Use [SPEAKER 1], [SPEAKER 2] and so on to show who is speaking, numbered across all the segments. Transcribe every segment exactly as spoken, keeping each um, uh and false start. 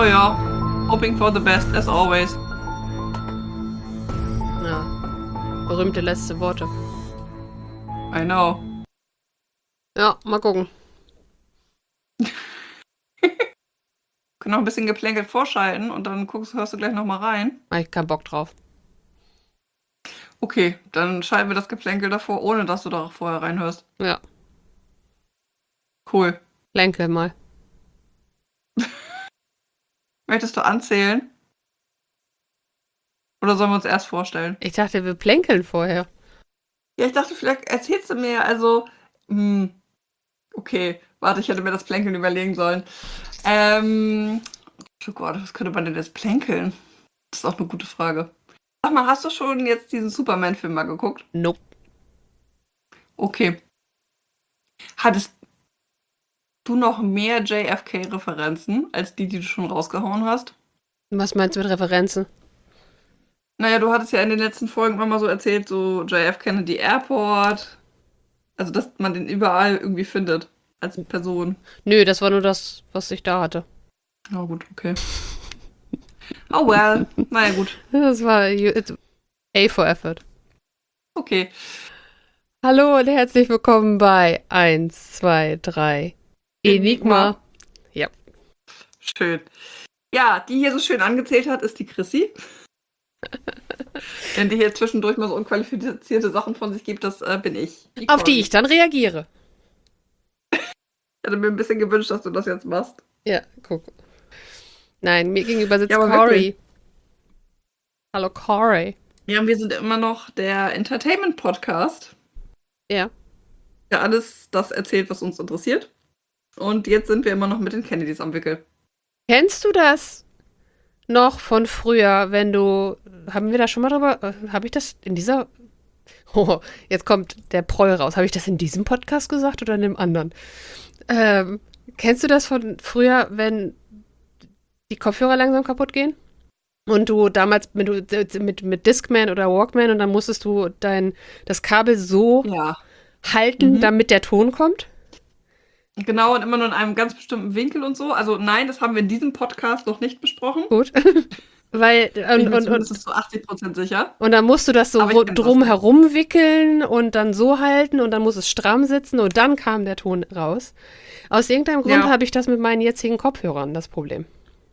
[SPEAKER 1] Oh ja, hoping for the best, as always.
[SPEAKER 2] Ja, berühmte letzte Worte.
[SPEAKER 1] I know.
[SPEAKER 2] Ja, mal gucken.
[SPEAKER 1] Können noch ein bisschen geplänkelt vorschalten und dann guckst, hörst du gleich nochmal rein.
[SPEAKER 2] Hab ich keinen Bock drauf.
[SPEAKER 1] Okay, dann schalten wir das Geplänkel davor, ohne dass du da vorher reinhörst.
[SPEAKER 2] Ja,
[SPEAKER 1] Cool.
[SPEAKER 2] Plänkel mal.
[SPEAKER 1] Möchtest du anzählen? Oder sollen wir uns erst vorstellen?
[SPEAKER 2] Ich dachte, wir plänkeln vorher.
[SPEAKER 1] Ja, ich dachte, vielleicht erzählst du mir, also, hm, okay, warte, ich hätte mir das Plänkeln überlegen sollen. Ähm, oh Gott, was könnte man denn jetzt plänkeln? Das ist auch eine gute Frage. Sag mal, hast du schon jetzt diesen Superman-Film mal geguckt?
[SPEAKER 2] Nope.
[SPEAKER 1] Okay. Hattest du noch mehr J F K-Referenzen als die, die du schon rausgehauen hast?
[SPEAKER 2] Was meinst du mit Referenzen?
[SPEAKER 1] Naja, du hattest ja in den letzten Folgen immer mal so erzählt, so J F Kennedy Airport. Also, dass man den überall irgendwie findet. Als Person.
[SPEAKER 2] Nö, das war nur das, was ich da hatte.
[SPEAKER 1] Na gut, okay. Oh well. Naja, gut.
[SPEAKER 2] Das war it's A for Effort.
[SPEAKER 1] Okay.
[SPEAKER 2] Hallo und herzlich willkommen bei eins, zwei, drei Enigma. Ja.
[SPEAKER 1] Schön. Ja, die hier so schön angezählt hat, ist die Chrissy. Wenn die hier zwischendurch mal so unqualifizierte Sachen von sich gibt, das äh, bin ich. Die
[SPEAKER 2] Auf die
[SPEAKER 1] Corgi.
[SPEAKER 2] ich dann reagiere.
[SPEAKER 1] Ich hätte mir ein bisschen gewünscht, dass du das jetzt machst.
[SPEAKER 2] Ja, guck. Nein, mir gegenüber sitzt
[SPEAKER 1] Ja, aber
[SPEAKER 2] Cory.
[SPEAKER 1] wirklich.
[SPEAKER 2] Hallo Cory.
[SPEAKER 1] Ja, und wir sind immer noch der Entertainment-Podcast,
[SPEAKER 2] Ja.
[SPEAKER 1] der alles das erzählt, was uns interessiert. Und jetzt sind wir immer noch mit den Kennedys am Wickel.
[SPEAKER 2] Kennst du das noch von früher, wenn du, haben wir da schon mal drüber, äh, habe ich das in dieser, oh, jetzt kommt der Proll raus, habe ich das in diesem Podcast gesagt oder in dem anderen? Ähm, kennst du das von früher, wenn die Kopfhörer langsam kaputt gehen? Und du damals mit, mit, mit Discman oder Walkman und dann musstest du dein, das Kabel so
[SPEAKER 1] Ja.
[SPEAKER 2] halten,
[SPEAKER 1] Mhm.
[SPEAKER 2] damit der Ton kommt?
[SPEAKER 1] Genau, und immer nur in einem ganz bestimmten Winkel und so. Also nein, das haben wir in diesem Podcast noch nicht besprochen.
[SPEAKER 2] Gut. Weil,
[SPEAKER 1] Bin ich
[SPEAKER 2] und,
[SPEAKER 1] mir
[SPEAKER 2] und, und,
[SPEAKER 1] zumindest zu achtzig Prozent sicher.
[SPEAKER 2] und dann musst du das so
[SPEAKER 1] Aber ich
[SPEAKER 2] ru-
[SPEAKER 1] kenn das
[SPEAKER 2] drum
[SPEAKER 1] noch.
[SPEAKER 2] herum wickeln und dann so halten und dann muss es stramm sitzen und dann kam der Ton raus. Aus irgendeinem Grund
[SPEAKER 1] Ja.
[SPEAKER 2] habe ich das mit meinen jetzigen Kopfhörern, das Problem.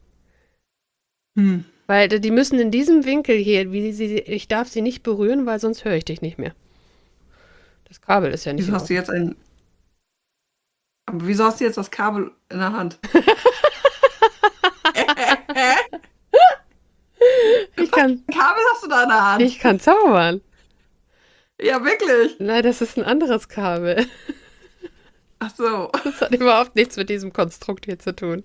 [SPEAKER 1] Hm.
[SPEAKER 2] Weil d- die müssen in diesem Winkel hier, wie sie, ich darf sie nicht berühren, weil sonst höre ich dich nicht mehr. Das Kabel ist ja nicht
[SPEAKER 1] Wieso
[SPEAKER 2] in
[SPEAKER 1] hast du
[SPEAKER 2] Ordnung.
[SPEAKER 1] jetzt ein. Aber wieso hast du jetzt das Kabel in der Hand?
[SPEAKER 2] Ich kann,
[SPEAKER 1] Kabel hast du da in der Hand?
[SPEAKER 2] ich kann zaubern.
[SPEAKER 1] Ja, wirklich.
[SPEAKER 2] Nein, das ist ein anderes Kabel.
[SPEAKER 1] Ach so.
[SPEAKER 2] Das hat überhaupt nichts mit diesem Konstrukt hier zu tun.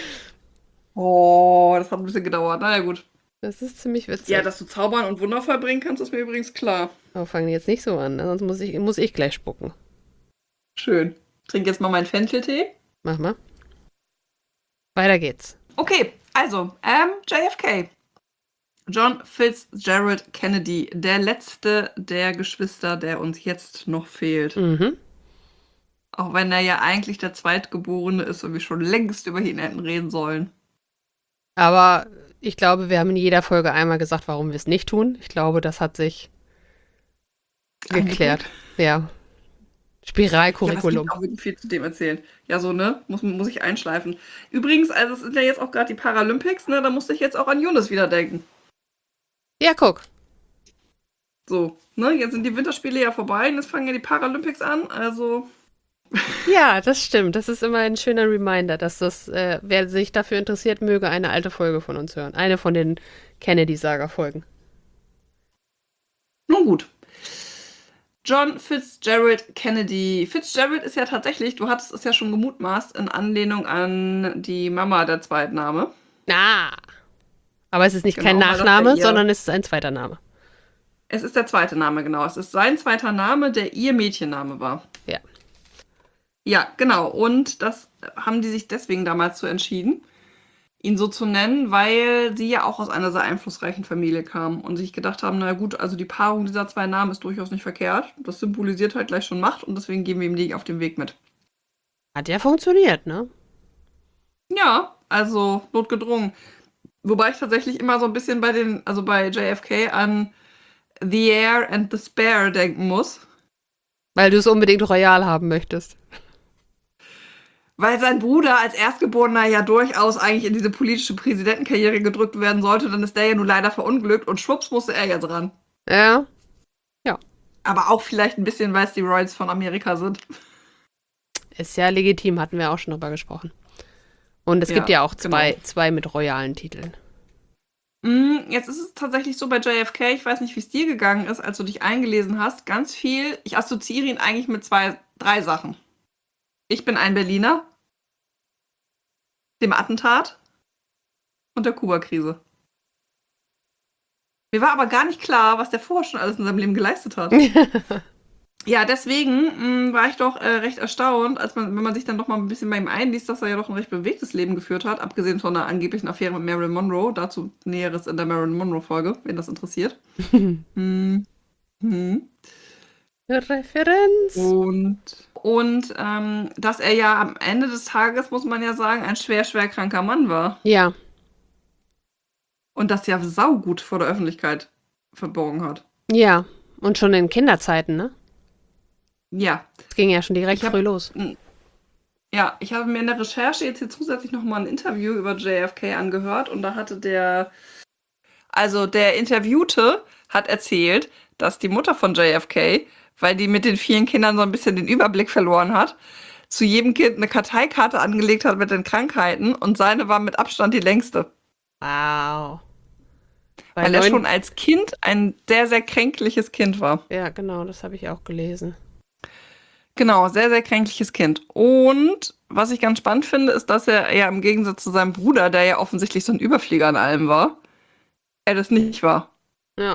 [SPEAKER 1] Oh, das hat ein bisschen gedauert. Naja, gut.
[SPEAKER 2] Das ist ziemlich witzig.
[SPEAKER 1] Ja, dass du zaubern und Wunder vollbringen kannst, ist mir übrigens klar.
[SPEAKER 2] Aber fangen jetzt nicht so an, sonst muss ich, muss ich gleich spucken.
[SPEAKER 1] Schön. Trink jetzt mal meinen Fencheltee.
[SPEAKER 2] Mach mal. Weiter geht's.
[SPEAKER 1] Okay, also, ähm, J F K. John Fitzgerald Kennedy, der letzte der Geschwister, der uns jetzt noch fehlt.
[SPEAKER 2] Mhm.
[SPEAKER 1] Auch wenn er ja eigentlich der Zweitgeborene ist und wir schon längst über ihn hätten reden sollen.
[SPEAKER 2] Aber ich glaube, wir haben in jeder Folge einmal gesagt, warum wir es nicht tun. Ich glaube, das hat sich geklärt. Ja.
[SPEAKER 1] Ja, was
[SPEAKER 2] Spiralcurriculum.
[SPEAKER 1] gibt auch wirklich viel zu dem erzählen. Ja, so, ne? Muss, muss ich einschleifen. Übrigens, also es sind ja jetzt auch gerade die Paralympics, ne? Da musste ich jetzt auch an Yunus wieder denken.
[SPEAKER 2] Ja, guck.
[SPEAKER 1] So, ne? Jetzt sind die Winterspiele ja vorbei und jetzt fangen ja die Paralympics an. Also,
[SPEAKER 2] Ja, das stimmt. Das ist immer ein schöner Reminder, dass das, äh, wer sich dafür interessiert, möge eine alte Folge von uns hören. Eine von den Kennedy-Saga-Folgen.
[SPEAKER 1] nun gut. John Fitzgerald Kennedy. Fitzgerald ist ja tatsächlich, du hattest es ja schon gemutmaßt, in Anlehnung an die Mama der Zweitname.
[SPEAKER 2] Ah. Aber es ist nicht
[SPEAKER 1] Genau,
[SPEAKER 2] kein
[SPEAKER 1] weil das ja
[SPEAKER 2] Nachname,
[SPEAKER 1] ihr-
[SPEAKER 2] sondern es ist ein zweiter Name.
[SPEAKER 1] Es ist der zweite Name, genau. Es ist sein zweiter Name, der ihr Mädchenname war.
[SPEAKER 2] Ja.
[SPEAKER 1] Ja, genau. Und das haben die sich deswegen damals so entschieden, ihn so zu nennen, weil sie ja auch aus einer sehr einflussreichen Familie kam und sich gedacht haben, na gut, also die Paarung dieser zwei Namen ist durchaus nicht verkehrt. Das symbolisiert halt gleich schon Macht und deswegen geben wir ihm die auf den Weg mit.
[SPEAKER 2] Hat ja funktioniert, ne?
[SPEAKER 1] Ja, also notgedrungen. Wobei ich tatsächlich immer so ein bisschen bei den, also bei J F K an The Heir and the Spare denken muss.
[SPEAKER 2] Weil du es unbedingt royal haben möchtest.
[SPEAKER 1] Weil sein Bruder als Erstgeborener ja durchaus eigentlich in diese politische Präsidentenkarriere gedrückt werden sollte, dann ist der ja nun leider verunglückt und schwupps musste er jetzt ran.
[SPEAKER 2] Ja.
[SPEAKER 1] Aber auch vielleicht ein bisschen, weil es die Royals von Amerika sind.
[SPEAKER 2] Ist ja legitim, hatten wir auch schon drüber gesprochen. Und es
[SPEAKER 1] Ja,
[SPEAKER 2] gibt ja auch zwei,
[SPEAKER 1] genau.
[SPEAKER 2] zwei mit royalen Titeln.
[SPEAKER 1] Mm, Jetzt ist es tatsächlich so bei J F K, ich weiß nicht, wie es dir gegangen ist, als du dich eingelesen hast, ganz viel, ich assoziiere ihn eigentlich mit zwei, drei Sachen. Ich bin ein Berliner, dem Attentat und der Kuba-Krise. Mir war aber gar nicht klar, was der vorher schon alles in seinem Leben geleistet hat. Ja, deswegen mh, war ich doch äh, recht erstaunt, als man, wenn man sich dann doch mal ein bisschen bei ihm einliest, dass er ja doch ein recht bewegtes Leben geführt hat, abgesehen von einer angeblichen Affäre mit Marilyn Monroe. Dazu Näheres in der Marilyn Monroe-Folge, wen das interessiert. Hm. Hm.
[SPEAKER 2] Referenz.
[SPEAKER 1] Und, und ähm, dass er ja am Ende des Tages, muss man ja sagen, ein schwer, schwer kranker Mann war.
[SPEAKER 2] Ja,
[SPEAKER 1] Und das ja saugut vor der Öffentlichkeit verborgen hat.
[SPEAKER 2] ja. Und schon in Kinderzeiten, ne?
[SPEAKER 1] Ja.
[SPEAKER 2] Es ging ja schon direkt
[SPEAKER 1] Ich hab-
[SPEAKER 2] früh los.
[SPEAKER 1] Ja, ich habe mir in der Recherche jetzt hier zusätzlich nochmal ein Interview über J F K angehört und da hatte der, also der Interviewte hat erzählt, dass die Mutter von J F K, weil die mit den vielen Kindern so ein bisschen den Überblick verloren hat, zu jedem Kind eine Karteikarte angelegt hat mit den Krankheiten und seine war mit Abstand die längste.
[SPEAKER 2] Wow. Bei
[SPEAKER 1] Weil er
[SPEAKER 2] neun-
[SPEAKER 1] schon als Kind ein sehr, sehr kränkliches Kind war.
[SPEAKER 2] Ja, genau, das habe ich auch gelesen.
[SPEAKER 1] Genau, sehr, sehr kränkliches Kind. Und was ich ganz spannend finde, ist, dass er ja im Gegensatz zu seinem Bruder, der ja offensichtlich so ein Überflieger an allem war, er das nicht war.
[SPEAKER 2] Ja.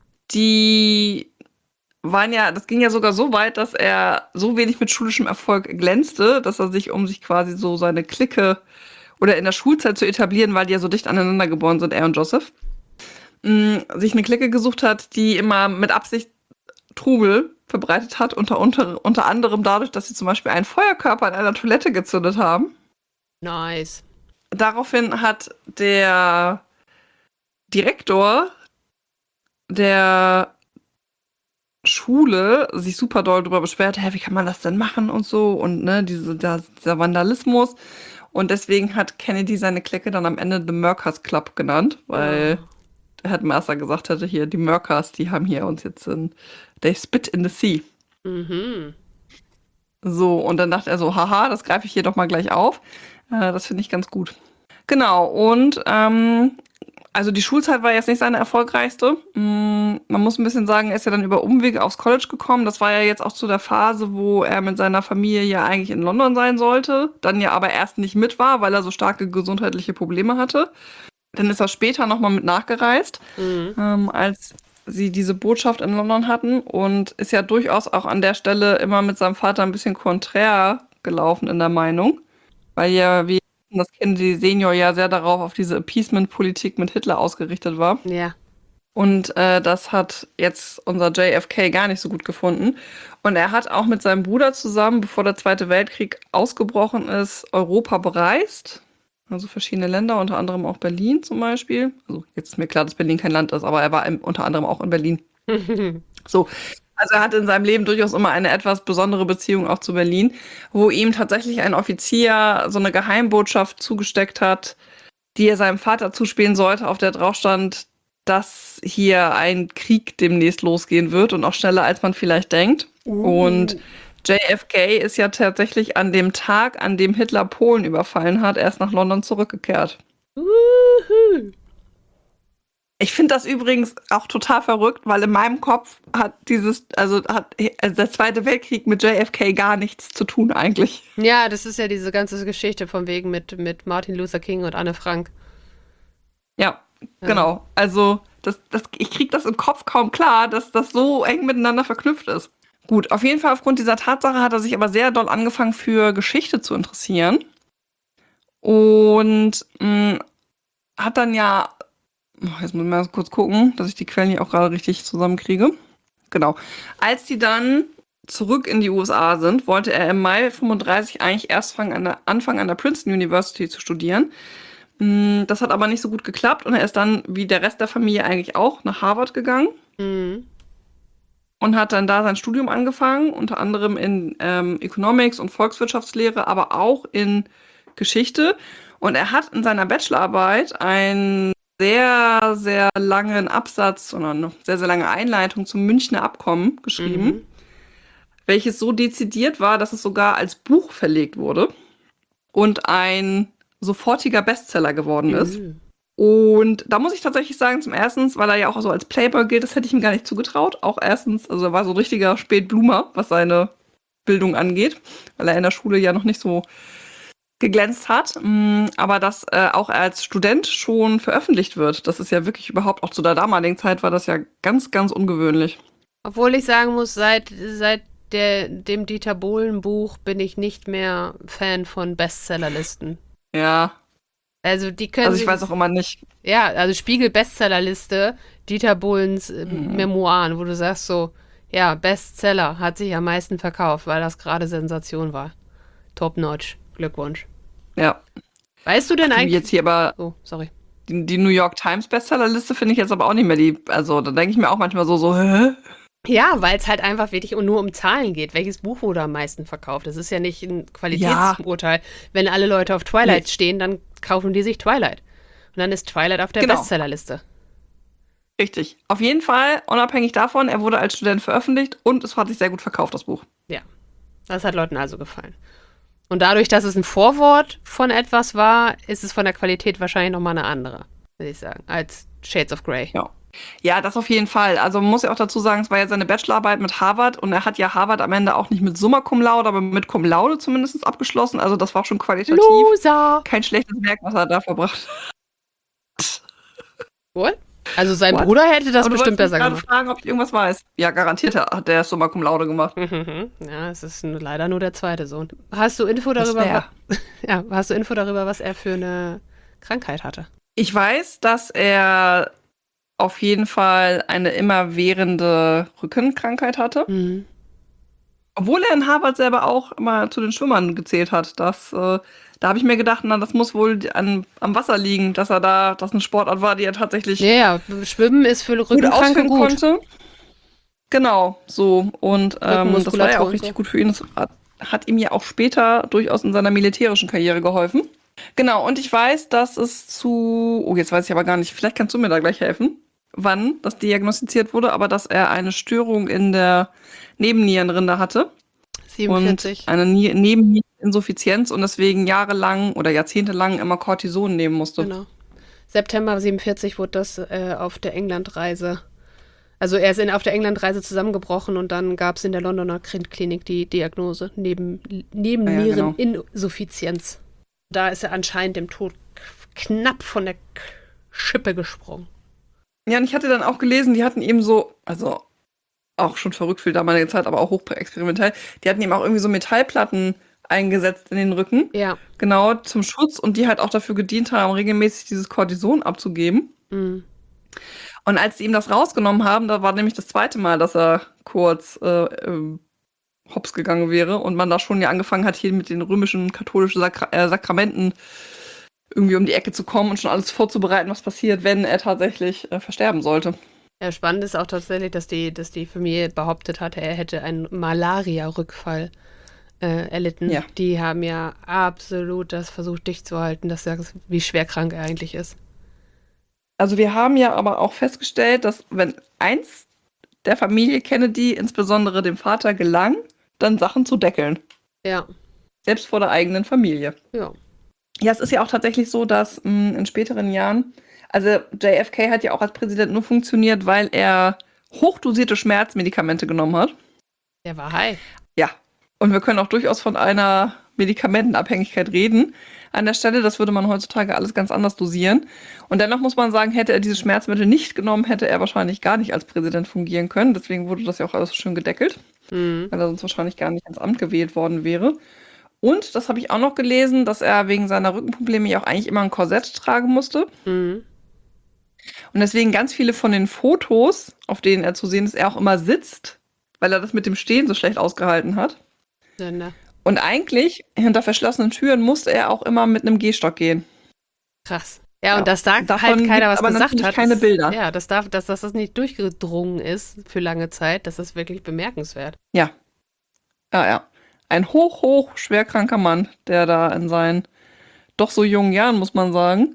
[SPEAKER 1] Die waren ja, das ging ja sogar so weit, dass er so wenig mit schulischem Erfolg glänzte, dass er sich, um sich quasi so seine Clique oder in der Schulzeit zu etablieren, weil die ja so dicht aneinander geboren sind, er und Joseph, mh, sich eine Clique gesucht hat, die immer mit Absicht Trubel verbreitet hat, unter, unter, unter anderem dadurch, dass sie zum Beispiel einen Feuerkörper in einer Toilette gezündet haben.
[SPEAKER 2] Nice.
[SPEAKER 1] Daraufhin hat der Direktor der Schule sich super doll darüber beschwert, hä, wie kann man das denn machen und so und ne, diese, der, dieser Vandalismus. Und deswegen hat Kennedy seine Clique dann am Ende The Merkers Club genannt, weil der Headmaster gesagt hatte, hier, die Merkers, die haben hier uns jetzt in, they spit in the sea.
[SPEAKER 2] Mhm.
[SPEAKER 1] So, und dann dachte er so, haha, das greife ich hier doch mal gleich auf. Äh, das finde ich ganz gut. Genau, und ähm, also die Schulzeit war jetzt nicht seine erfolgreichste. Mm, man muss ein bisschen sagen, er ist ja dann über Umwege aufs College gekommen. Das war ja jetzt auch zu der Phase, wo er mit seiner Familie ja eigentlich in London sein sollte. Dann ja aber erst nicht mit war, weil er so starke gesundheitliche Probleme hatte. Dann ist er später nochmal mit nachgereist,
[SPEAKER 2] Mhm.
[SPEAKER 1] ähm, als sie diese Botschaft in London hatten und ist ja durchaus auch an der Stelle immer mit seinem Vater ein bisschen konträr gelaufen in der Meinung, weil ja, wie das Kennedy Senior ja sehr darauf auf diese Appeasement-Politik mit Hitler ausgerichtet war.
[SPEAKER 2] Ja.
[SPEAKER 1] Und äh, das hat jetzt unser J F K gar nicht so gut gefunden. Und er hat auch mit seinem Bruder zusammen, bevor der Zweite Weltkrieg ausgebrochen ist, Europa bereist. Also verschiedene Länder, unter anderem auch Berlin zum Beispiel. Also jetzt ist mir klar, dass Berlin kein Land ist, aber er war im, unter anderem auch in Berlin. So, also er hat in seinem Leben durchaus immer eine etwas besondere Beziehung auch zu Berlin, wo ihm tatsächlich ein Offizier so eine Geheimbotschaft zugesteckt hat, die er seinem Vater zuspielen sollte, auf der drauf stand, dass hier ein Krieg demnächst losgehen wird und auch schneller, als man vielleicht denkt. Und J F K ist ja tatsächlich an dem Tag, an dem Hitler Polen überfallen hat, erst nach London zurückgekehrt.
[SPEAKER 2] Wuhu.
[SPEAKER 1] Ich finde das übrigens auch total verrückt, weil in meinem Kopf hat dieses, also hat also der Zweite Weltkrieg mit J F K gar nichts zu tun eigentlich.
[SPEAKER 2] Ja, das ist ja diese ganze Geschichte von wegen mit, mit Martin Luther King und Anne Frank.
[SPEAKER 1] Ja, genau. Also das, das, ich kriege das im Kopf kaum klar, dass das so eng miteinander verknüpft ist. Gut, auf jeden Fall aufgrund dieser Tatsache hat er sich aber sehr doll angefangen für Geschichte zu interessieren. Und mh, hat dann ja, jetzt muss ich mal kurz gucken, dass ich die Quellen hier auch gerade richtig zusammenkriege. Genau. Als die dann zurück in die U S A sind, wollte er im Mai fünfunddreißig eigentlich erst fangen an der, anfangen, an der Princeton University zu studieren. Mm, Das hat aber nicht so gut geklappt und er ist dann, wie der Rest der Familie eigentlich auch, nach Harvard gegangen
[SPEAKER 2] Mhm.
[SPEAKER 1] und hat dann da sein Studium angefangen, unter anderem in ähm, Economics und Volkswirtschaftslehre, aber auch in Geschichte. Und er hat in seiner Bachelorarbeit einen sehr, sehr langen Absatz oder eine sehr, sehr lange Einleitung zum Münchner Abkommen geschrieben,
[SPEAKER 2] Mhm.
[SPEAKER 1] welches so dezidiert war, dass es sogar als Buch verlegt wurde und ein sofortiger Bestseller geworden ist.
[SPEAKER 2] Mhm.
[SPEAKER 1] Und da muss ich tatsächlich sagen, zum ersten, weil er ja auch so als Playboy gilt, das hätte ich ihm gar nicht zugetraut. Auch erstens, also er war so ein richtiger Spätbloomer, was seine Bildung angeht, weil er in der Schule ja noch nicht so geglänzt hat. Mm, Aber dass äh, auch er als Student schon veröffentlicht wird, das ist ja wirklich überhaupt, auch zu der damaligen Zeit war das ja ganz, ganz ungewöhnlich.
[SPEAKER 2] Obwohl ich sagen muss, seit, seit der, dem Dieter Bohlen-Buch bin ich nicht mehr Fan von Bestsellerlisten.
[SPEAKER 1] Ja,
[SPEAKER 2] Also die können
[SPEAKER 1] also ich
[SPEAKER 2] sich,
[SPEAKER 1] weiß auch immer nicht.
[SPEAKER 2] ja, also Spiegel-Bestsellerliste, Dieter Bohlens äh,
[SPEAKER 1] Mhm.
[SPEAKER 2] Memoiren, wo du sagst so, ja, Bestseller, hat sich am meisten verkauft, weil das gerade Sensation war. Top-notch. Glückwunsch.
[SPEAKER 1] Ja,
[SPEAKER 2] Weißt du denn
[SPEAKER 1] du
[SPEAKER 2] eigentlich...
[SPEAKER 1] jetzt hier aber
[SPEAKER 2] Oh, sorry.
[SPEAKER 1] die, die New York Times Bestsellerliste finde ich jetzt aber auch nicht mehr die, also da denke ich mir auch manchmal so, so, hä?
[SPEAKER 2] Ja, weil es halt einfach wirklich nur um Zahlen geht. Welches Buch wurde am meisten verkauft? Das ist ja nicht ein Qualitätsurteil. Wenn alle Leute auf Twilight
[SPEAKER 1] Nee.
[SPEAKER 2] stehen, dann kaufen die sich Twilight. Und dann ist Twilight auf der
[SPEAKER 1] Genau.
[SPEAKER 2] Bestsellerliste.
[SPEAKER 1] Richtig. Auf jeden Fall, unabhängig davon, er wurde als Student veröffentlicht und es hat sich sehr gut verkauft, das Buch.
[SPEAKER 2] Ja, das hat Leuten also gefallen. Und dadurch, dass es ein Vorwort von etwas war, ist es von der Qualität wahrscheinlich nochmal eine andere, würde ich sagen, als Shades of Grey.
[SPEAKER 1] Ja. Ja, das auf jeden Fall. Also man muss ja auch dazu sagen, es war ja seine Bachelorarbeit mit Harvard und er hat ja Harvard am Ende auch nicht mit Summa Cum Laude, aber mit Cum Laude zumindest abgeschlossen. Also das war schon qualitativ
[SPEAKER 2] Loser!
[SPEAKER 1] kein schlechtes Werk, was er da verbracht hat.
[SPEAKER 2] What? Also sein
[SPEAKER 1] What?
[SPEAKER 2] Bruder hätte das
[SPEAKER 1] Aber du
[SPEAKER 2] bestimmt
[SPEAKER 1] wolltest mich
[SPEAKER 2] besser
[SPEAKER 1] gerade
[SPEAKER 2] gemacht.
[SPEAKER 1] fragen, ob ich irgendwas weiß. Ja, garantiert hat der Summa Cum Laude gemacht.
[SPEAKER 2] Mhm. Ja, es ist nur, leider nur der zweite Sohn. Hast du Info
[SPEAKER 1] Das
[SPEAKER 2] darüber,
[SPEAKER 1] wär.
[SPEAKER 2] wa- ja, hast du Info darüber, was er für eine Krankheit hatte?
[SPEAKER 1] Ich weiß, dass er auf jeden Fall eine immerwährende Rückenkrankheit hatte.
[SPEAKER 2] Mhm.
[SPEAKER 1] Obwohl er in Harvard selber auch immer zu den Schwimmern gezählt hat. Das, äh, da habe ich mir gedacht, na, das muss wohl an, am Wasser liegen, dass er da, dass eine Sportart war, die er tatsächlich
[SPEAKER 2] Ja, ja, Schwimmen ist für
[SPEAKER 1] gut
[SPEAKER 2] Rückenkranke
[SPEAKER 1] ausführen
[SPEAKER 2] gut.
[SPEAKER 1] konnte. Genau, so. Und ähm, das war ja
[SPEAKER 2] Rückenmuskulatur
[SPEAKER 1] auch
[SPEAKER 2] und
[SPEAKER 1] richtig
[SPEAKER 2] so.
[SPEAKER 1] gut für ihn. Das hat, hat ihm ja auch später durchaus in seiner militärischen Karriere geholfen. Genau, und ich weiß, dass es zu, oh, jetzt weiß ich aber gar nicht, vielleicht kannst du mir da gleich helfen, wann das diagnostiziert wurde, aber dass er eine Störung in der Nebennierenrinde hatte.
[SPEAKER 2] siebenundvierzig.
[SPEAKER 1] Und eine Nie- Nebenniereninsuffizienz und deswegen jahrelang oder jahrzehntelang immer Cortison nehmen musste.
[SPEAKER 2] Genau. September siebenundvierzig wurde das äh, auf der Englandreise. Also er ist in, auf der Englandreise zusammengebrochen und dann gab es in der Londoner Klinik die Diagnose Neben, Nebenniereninsuffizienz. Da ist er anscheinend dem Tod k- knapp von der K- Schippe gesprungen.
[SPEAKER 1] Ja, und ich hatte dann auch gelesen, die hatten eben so, also auch schon verrückt für damalige Zeit, aber auch hochexperimentell, die hatten eben auch irgendwie so Metallplatten eingesetzt in den Rücken,
[SPEAKER 2] Ja.
[SPEAKER 1] genau zum Schutz und die halt auch dafür gedient haben, regelmäßig dieses Cortison abzugeben.
[SPEAKER 2] Mhm.
[SPEAKER 1] Und als sie ihm das rausgenommen haben, da war nämlich das zweite Mal, dass er kurz äh, ähm, hops gegangen wäre und man da schon ja angefangen hat, hier mit den römischen katholischen Sakra äh, Sakramenten irgendwie um die Ecke zu kommen und schon alles vorzubereiten, was passiert, wenn er tatsächlich äh, versterben sollte.
[SPEAKER 2] Ja, spannend ist auch tatsächlich, dass die, dass die Familie behauptet hatte, er hätte einen Malaria-Rückfall äh, erlitten.
[SPEAKER 1] Ja.
[SPEAKER 2] Die haben ja absolut das versucht, dicht zu halten, dass er, wie schwer krank er eigentlich ist.
[SPEAKER 1] Also wir haben ja aber auch festgestellt, dass wenn eins der Familie Kennedy, insbesondere dem Vater, gelang, dann Sachen zu deckeln.
[SPEAKER 2] Ja,
[SPEAKER 1] Selbst vor der eigenen Familie.
[SPEAKER 2] ja.
[SPEAKER 1] Ja, es ist ja auch tatsächlich so, dass mh, in späteren Jahren, also J F K hat ja auch als Präsident nur funktioniert, weil er hochdosierte Schmerzmedikamente genommen hat.
[SPEAKER 2] Der war high.
[SPEAKER 1] Ja. Und wir können auch durchaus von einer Medikamentenabhängigkeit reden. An der Stelle, das würde man heutzutage alles ganz anders dosieren. Und dennoch muss man sagen, hätte er diese Schmerzmittel nicht genommen, hätte er wahrscheinlich gar nicht als Präsident fungieren können. Deswegen wurde das ja auch alles so schön gedeckelt,
[SPEAKER 2] Mhm.
[SPEAKER 1] weil er sonst wahrscheinlich gar nicht ins Amt gewählt worden wäre. Und, das habe ich auch noch gelesen, dass er wegen seiner Rückenprobleme ja auch eigentlich immer ein Korsett tragen musste.
[SPEAKER 2] Mhm.
[SPEAKER 1] Und deswegen ganz viele von den Fotos, auf denen er zu sehen ist, er auch immer sitzt, weil er das mit dem Stehen so schlecht ausgehalten hat.
[SPEAKER 2] Ja, ne.
[SPEAKER 1] Und eigentlich, hinter verschlossenen Türen, musste er auch immer mit einem Gehstock gehen.
[SPEAKER 2] Krass. Ja,
[SPEAKER 1] Ja,
[SPEAKER 2] und dass da
[SPEAKER 1] davon
[SPEAKER 2] halt keiner
[SPEAKER 1] gibt's
[SPEAKER 2] was
[SPEAKER 1] aber
[SPEAKER 2] gesagt
[SPEAKER 1] natürlich
[SPEAKER 2] hat.
[SPEAKER 1] keine
[SPEAKER 2] ist-
[SPEAKER 1] Bilder.
[SPEAKER 2] Ja, das darf, dass, dass das nicht durchgedrungen ist für lange Zeit, das ist wirklich bemerkenswert.
[SPEAKER 1] Ja. Ja, ja. Ein hoch, hoch schwerkranker Mann, der da in seinen doch so jungen Jahren, muss man sagen,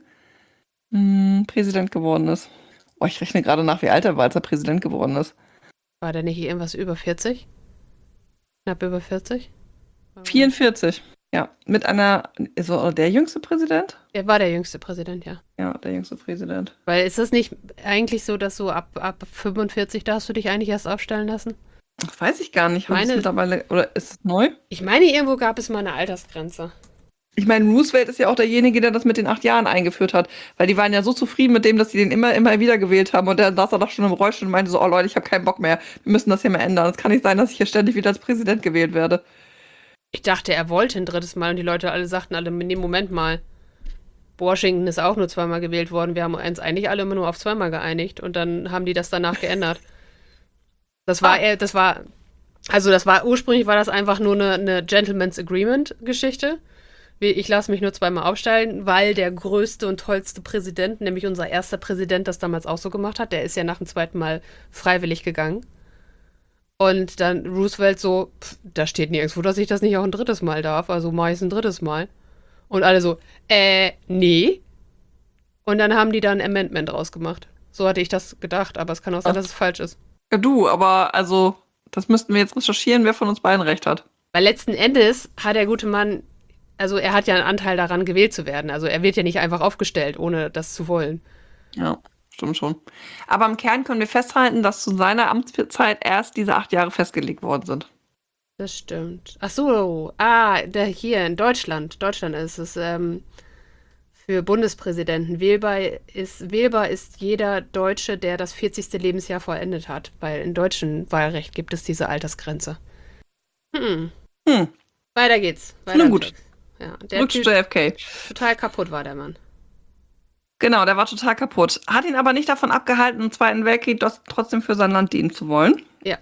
[SPEAKER 1] mh, Präsident geworden ist. Oh, ich rechne gerade nach, wie alt er war, als er Präsident geworden ist.
[SPEAKER 2] War der nicht irgendwas über vierzig? Knapp über vierzig?
[SPEAKER 1] vierundvierzig. Ja, mit einer, ist er der jüngste Präsident?
[SPEAKER 2] Er war der jüngste Präsident, ja.
[SPEAKER 1] Ja, der jüngste Präsident.
[SPEAKER 2] Weil ist das nicht eigentlich so, dass so ab, ab fünfundvierzig darfst du dich eigentlich erst aufstellen lassen?
[SPEAKER 1] Das weiß ich gar nicht. Haben
[SPEAKER 2] Meine-
[SPEAKER 1] es mittlerweile, oder ist es neu?
[SPEAKER 2] Ich meine, irgendwo gab es mal eine Altersgrenze.
[SPEAKER 1] Ich meine, Roosevelt ist ja auch derjenige, der das mit den acht Jahren eingeführt hat. Weil die waren ja so zufrieden mit dem, dass sie den immer, immer wieder gewählt haben. Und der saß er doch schon im Rollstuhl und meinte so, oh Leute, ich habe keinen Bock mehr. Wir müssen das hier mal ändern. Es kann nicht sein, dass ich hier ständig wieder als Präsident gewählt werde.
[SPEAKER 2] Ich dachte, er wollte ein drittes Mal und die Leute alle sagten alle, nee, Moment mal. Washington ist auch nur zweimal gewählt worden. Wir haben uns eigentlich alle immer nur auf zweimal geeinigt und dann haben die das danach geändert. Das war,
[SPEAKER 1] Ah.
[SPEAKER 2] eher- das war, also das war, ursprünglich war das einfach nur eine, eine Gentleman's Agreement-Geschichte. Wie, Ich lasse mich nur zweimal aufstellen, weil der größte und tollste Präsident, nämlich unser erster Präsident, das damals auch so gemacht hat. Der ist ja nach dem zweiten Mal freiwillig gegangen. Und dann Roosevelt so, pff, da steht nirgendwo, dass ich das nicht auch ein drittes Mal darf, also mache ich es ein drittes Mal. Und alle so, äh, nee. Und dann haben die da ein Amendment rausgemacht. So hatte ich das gedacht, aber es kann auch sein,
[SPEAKER 1] Ach.
[SPEAKER 2] dass es falsch ist.
[SPEAKER 1] Ja, du, aber also, das müssten wir jetzt recherchieren, wer von uns beiden recht hat.
[SPEAKER 2] Weil letzten Endes hat der gute Mann, also er hat ja einen Anteil daran, gewählt zu werden. Also er wird ja nicht einfach aufgestellt, ohne das zu wollen.
[SPEAKER 1] Ja, stimmt schon. Aber im Kern können wir festhalten, dass zu seiner Amtszeit erst diese acht Jahre festgelegt worden sind.
[SPEAKER 2] Das stimmt. Ach so, ah, der hier in Deutschland. Deutschland ist es ähm, für Bundespräsidenten. Wählbar ist, wählbar ist jeder Deutsche, der das vierzigste Lebensjahr vollendet hat. Weil im deutschen Wahlrecht gibt es diese Altersgrenze. Hm.
[SPEAKER 1] Hm.
[SPEAKER 2] Weiter geht's. Weiter
[SPEAKER 1] Nun gut.
[SPEAKER 2] geht's. Ja, der
[SPEAKER 1] Zurück zu
[SPEAKER 2] Typ,
[SPEAKER 1] J F K.
[SPEAKER 2] total kaputt war der Mann.
[SPEAKER 1] Genau, der war total kaputt. Hat ihn aber nicht davon abgehalten, im Zweiten Weltkrieg das trotzdem für sein Land dienen zu wollen.
[SPEAKER 2] Ja.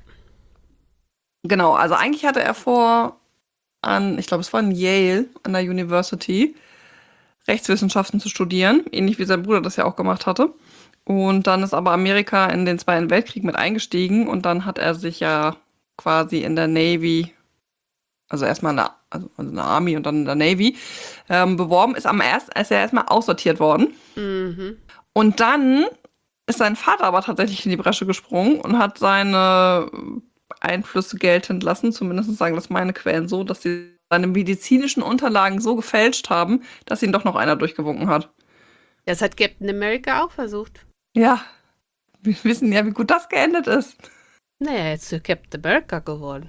[SPEAKER 1] Genau, also eigentlich hatte er vor, an, ich glaube, es war in Yale, an der University, Rechtswissenschaften zu studieren, ähnlich wie sein Bruder das ja auch gemacht hatte. Und dann ist aber Amerika in den Zweiten Weltkrieg mit eingestiegen und dann hat er sich ja quasi in der Navy, also erstmal in der, also in der Army und dann in der Navy, ähm, beworben, ist am ersten, ist er erstmal aussortiert worden.
[SPEAKER 2] Mhm.
[SPEAKER 1] Und dann ist sein Vater aber tatsächlich in die Bresche gesprungen und hat seine Einflüsse geltend lassen. Zumindest sagen das meine Quellen so, dass sie seine medizinischen Unterlagen so gefälscht haben, dass ihn doch noch einer durchgewunken hat.
[SPEAKER 2] Das hat Captain America auch versucht.
[SPEAKER 1] Ja, wir wissen ja, wie gut das geendet ist.
[SPEAKER 2] Naja, jetzt ist er Captain America geworden.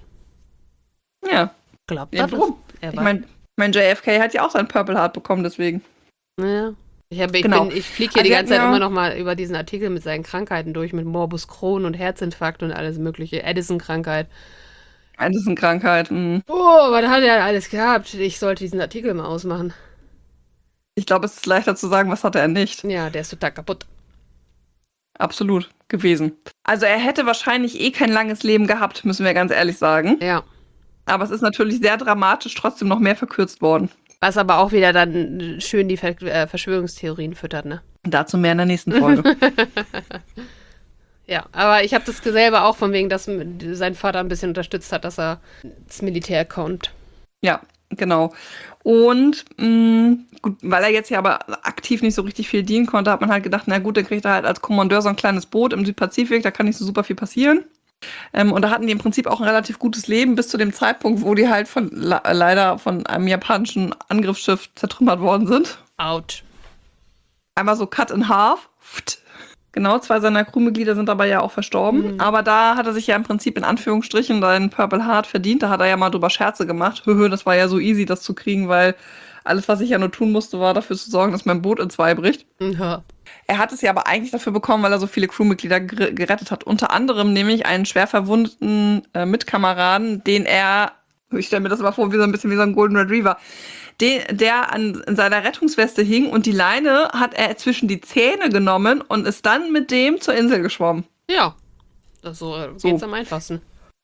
[SPEAKER 1] Ja,
[SPEAKER 2] Glaubt
[SPEAKER 1] ja
[SPEAKER 2] das?
[SPEAKER 1] warum?
[SPEAKER 2] Er
[SPEAKER 1] Ich
[SPEAKER 2] war-
[SPEAKER 1] meine, mein J F K hat ja auch sein Purple Heart bekommen, deswegen.
[SPEAKER 2] Ja. Ich, hab, ich,
[SPEAKER 1] Genau.
[SPEAKER 2] bin- ich fliege hier
[SPEAKER 1] Also
[SPEAKER 2] die
[SPEAKER 1] wir
[SPEAKER 2] ganze Zeit
[SPEAKER 1] hatten ja-
[SPEAKER 2] immer noch mal über diesen Artikel mit seinen Krankheiten durch, mit Morbus Crohn und Herzinfarkt und alles mögliche, Addison-Krankheit.
[SPEAKER 1] Addison-Krankheit. mh.
[SPEAKER 2] Oh, was hat er alles gehabt? Ich sollte diesen Artikel mal ausmachen.
[SPEAKER 1] Ich glaube, es ist leichter zu sagen, was hatte er nicht.
[SPEAKER 2] Ja, der ist total kaputt.
[SPEAKER 1] Absolut gewesen. Also er hätte wahrscheinlich eh kein langes Leben gehabt, müssen wir ganz ehrlich sagen.
[SPEAKER 2] Ja.
[SPEAKER 1] Aber es ist natürlich sehr dramatisch trotzdem noch mehr verkürzt worden.
[SPEAKER 2] Was aber auch wieder dann schön die Ver äh, Verschwörungstheorien füttert, ne?
[SPEAKER 1] Dazu mehr in der nächsten Folge.
[SPEAKER 2] Ja, aber ich habe das selber auch von wegen, dass m- sein Vater ein bisschen unterstützt hat, dass er ins Militär kommt.
[SPEAKER 1] Ja, genau. Und mh, gut, weil er jetzt ja aber aktiv nicht so richtig viel dienen konnte, hat man halt gedacht, na gut, dann kriegt er halt als Kommandeur so ein kleines Boot im Südpazifik, da kann nicht so super viel passieren. Ähm, und da hatten die im Prinzip auch ein relativ gutes Leben bis zu dem Zeitpunkt, wo die halt von le- leider von einem japanischen Angriffsschiff zertrümmert worden sind.
[SPEAKER 2] Out.
[SPEAKER 1] Einmal so cut in half. Pft. Genau, zwei seiner Crewmitglieder sind aber ja auch verstorben.
[SPEAKER 2] Mhm.
[SPEAKER 1] Aber da hat er sich ja im Prinzip in Anführungsstrichen seinen Purple Heart verdient. Da hat er ja mal drüber Scherze gemacht. Höhö, das war ja so easy, das zu kriegen, weil alles, was ich ja nur tun musste, war dafür zu sorgen, dass mein Boot in zwei bricht.
[SPEAKER 2] Ja.
[SPEAKER 1] Er hat es ja aber eigentlich dafür bekommen, weil er so viele Crewmitglieder ger- gerettet hat. Unter anderem nämlich einen schwer verwundeten äh, Mitkameraden, den er, ich stelle mir das mal vor, wie so ein bisschen wie so ein Golden Retriever, den, der an in seiner Rettungsweste hing und die Leine hat er zwischen die Zähne genommen und ist dann mit dem zur Insel geschwommen.
[SPEAKER 2] Ja. Das so äh,
[SPEAKER 1] So.
[SPEAKER 2] geht's am einfachsten.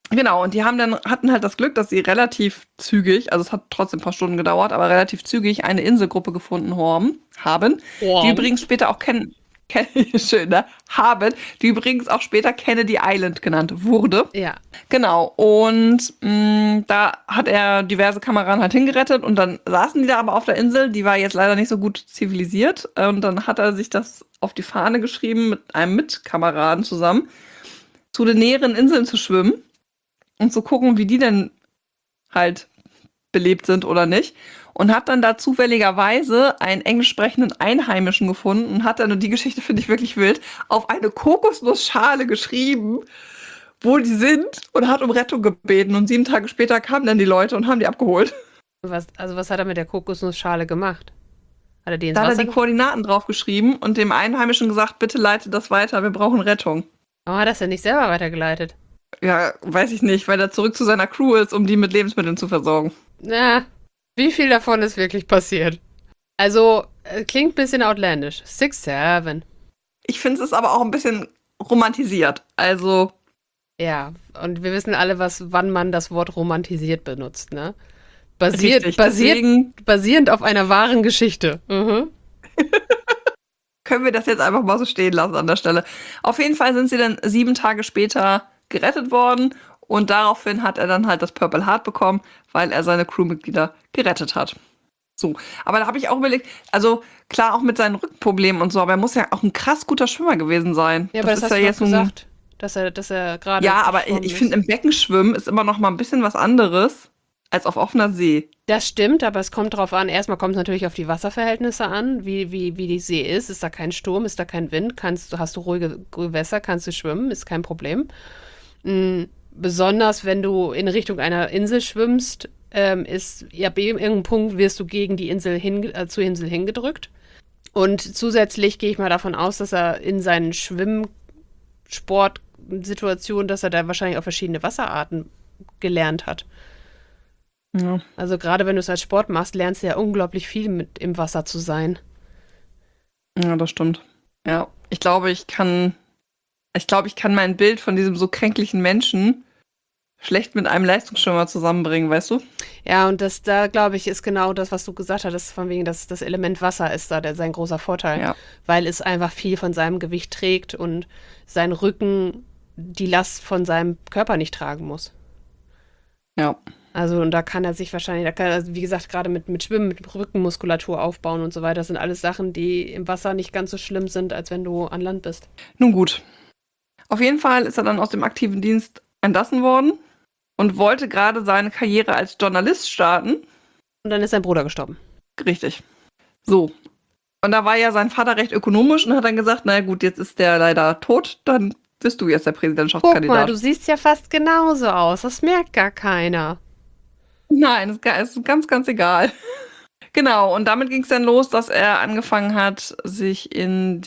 [SPEAKER 1] Genau, und die haben dann, hatten halt das Glück, dass sie relativ zügig, also es hat trotzdem ein paar Stunden gedauert, aber relativ zügig eine Inselgruppe gefunden haben, haben die
[SPEAKER 2] Wow.
[SPEAKER 1] übrigens später auch kennen, Ken schön, ne? Haben, die übrigens auch später Kennedy Island genannt wurde.
[SPEAKER 2] Ja.
[SPEAKER 1] Genau, und mh, da hat er diverse Kameraden halt hingerettet und dann saßen die da aber auf der Insel, die war jetzt leider nicht so gut zivilisiert und dann hat er sich das auf die Fahne geschrieben, mit einem Mitkameraden zusammen zu den näheren Inseln zu schwimmen und zu gucken, wie die denn halt belebt sind oder nicht. Und hat dann da zufälligerweise einen englisch sprechenden Einheimischen gefunden und hat dann, und die Geschichte finde ich wirklich wild, auf eine Kokosnussschale geschrieben, wo die sind und hat um Rettung gebeten. Und sieben Tage später kamen dann die Leute und haben die abgeholt.
[SPEAKER 2] Was, also was hat er mit der Kokosnussschale gemacht? Hat er die ins
[SPEAKER 1] Da hat er
[SPEAKER 2] Wasser
[SPEAKER 1] die
[SPEAKER 2] ge-
[SPEAKER 1] Koordinaten drauf geschrieben und dem Einheimischen gesagt, bitte leite das weiter, wir brauchen Rettung.
[SPEAKER 2] Warum hat er das denn nicht selber weitergeleitet?
[SPEAKER 1] Ja, weiß ich nicht, weil er zurück zu seiner Crew ist, um die mit Lebensmitteln zu versorgen.
[SPEAKER 2] Na, wie viel davon ist wirklich passiert? Also, äh, klingt ein bisschen outlandish. Six, seven.
[SPEAKER 1] Ich finde es aber auch ein bisschen romantisiert. Also,
[SPEAKER 2] Ja, und wir wissen alle, was, wann man das Wort romantisiert benutzt, ne? Basiert,
[SPEAKER 1] richtig.
[SPEAKER 2] basiert,
[SPEAKER 1] Deswegen
[SPEAKER 2] basierend auf einer wahren Geschichte. Mhm.
[SPEAKER 1] können wir das jetzt einfach mal so stehen lassen an der Stelle. Auf jeden Fall sind sie dann sieben Tage später gerettet worden und daraufhin hat er dann halt das Purple Heart bekommen, weil er seine Crewmitglieder gerettet hat. So, aber da habe ich auch überlegt, also klar auch mit seinen Rückenproblemen und so, aber er muss ja auch ein krass guter Schwimmer gewesen sein.
[SPEAKER 2] Ja, aber das, hast du
[SPEAKER 1] ja
[SPEAKER 2] doch
[SPEAKER 1] jetzt nun-
[SPEAKER 2] gesagt, dass er, dass er gerade
[SPEAKER 1] Ja, aber ich,
[SPEAKER 2] geschwommen
[SPEAKER 1] ich
[SPEAKER 2] ist.
[SPEAKER 1] finde, im Becken schwimmen ist immer noch mal ein bisschen was anderes als auf offener See.
[SPEAKER 2] Das stimmt, aber es kommt drauf an. Erstmal kommt es natürlich auf die Wasserverhältnisse an, wie, wie, wie die See ist. Ist da kein Sturm, ist da kein Wind, kannst, du- hast du ruhige Gewässer, kannst du schwimmen, ist kein Problem. Mm, besonders wenn du in Richtung einer Insel schwimmst, ähm, ist ja ab irgendeinem Punkt wirst du gegen die Insel hin, äh, zur Insel hingedrückt. Und zusätzlich gehe ich mal davon aus, dass er in seinen Schwimmsportsituationen, dass er da wahrscheinlich auch verschiedene Wasserarten gelernt hat.
[SPEAKER 1] Ja.
[SPEAKER 2] Also gerade wenn du es als Sport machst, lernst du ja unglaublich viel mit im Wasser zu sein.
[SPEAKER 1] Ja, das stimmt. Ja, ich glaube, ich kann, ich glaube, ich kann mein Bild von diesem so kränklichen Menschen schlecht mit einem Leistungsschwimmer zusammenbringen, weißt du?
[SPEAKER 2] Ja, und das da, glaube ich, ist genau das, was du gesagt hattest, von wegen, dass das Element Wasser ist da der, sein großer Vorteil,
[SPEAKER 1] Ja.
[SPEAKER 2] weil es einfach viel von seinem Gewicht trägt und sein Rücken die Last von seinem Körper nicht tragen muss.
[SPEAKER 1] Ja.
[SPEAKER 2] Also, und da kann er sich wahrscheinlich, da kann er, also wie gesagt, gerade mit, mit Schwimmen, mit Rückenmuskulatur aufbauen und so weiter, das sind alles Sachen, die im Wasser nicht ganz so schlimm sind, als wenn du an Land bist.
[SPEAKER 1] Nun gut. Auf jeden Fall ist er dann aus dem aktiven Dienst entlassen worden und wollte gerade seine Karriere als Journalist starten.
[SPEAKER 2] Und dann ist sein Bruder gestorben.
[SPEAKER 1] Richtig. So. Und da war ja sein Vater recht ökonomisch und hat dann gesagt, naja gut, jetzt ist der leider tot, dann bist du jetzt der
[SPEAKER 2] Guck
[SPEAKER 1] Präsidentschaftskandidat.
[SPEAKER 2] mal, du siehst ja fast genauso aus. Das merkt gar keiner.
[SPEAKER 1] Nein, ist, ga- ist ganz, ganz egal. Genau, und damit ging es dann los, dass er angefangen hat, sich in